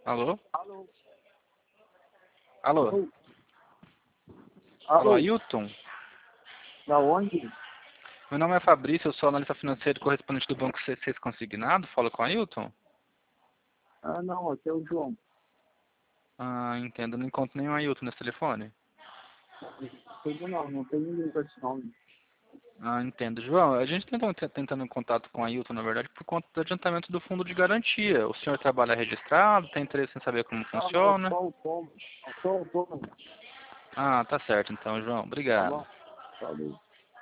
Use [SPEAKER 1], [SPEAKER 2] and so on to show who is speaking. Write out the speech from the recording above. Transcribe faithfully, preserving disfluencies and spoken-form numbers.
[SPEAKER 1] Alô?
[SPEAKER 2] Alô?
[SPEAKER 1] Alô?
[SPEAKER 2] Alô?
[SPEAKER 1] Alô,
[SPEAKER 2] Alô?
[SPEAKER 1] Ailton?
[SPEAKER 2] Da onde?
[SPEAKER 1] Meu nome é Fabrício, eu sou analista financeiro correspondente do Banco C seis Consignado. Falo com o Ailton?
[SPEAKER 2] Ah, não, aqui é o João.
[SPEAKER 1] Ah, entendo. Não encontro nenhum Ailton nesse telefone.
[SPEAKER 2] Tudo não, não tem ninguém com esse nome.
[SPEAKER 1] Ah, entendo. João, a gente tentou tentando em contato com o Ailton, na verdade, por conta do adiantamento do fundo de garantia. O senhor trabalha registrado? Tem interesse em saber como
[SPEAKER 2] Ah, não, eu
[SPEAKER 1] funciona?
[SPEAKER 2] sou autônomo. Eu sou autônomo.
[SPEAKER 1] Ah, tá certo então, João.
[SPEAKER 2] Tá
[SPEAKER 1] Obrigado.
[SPEAKER 2] bom? Falou.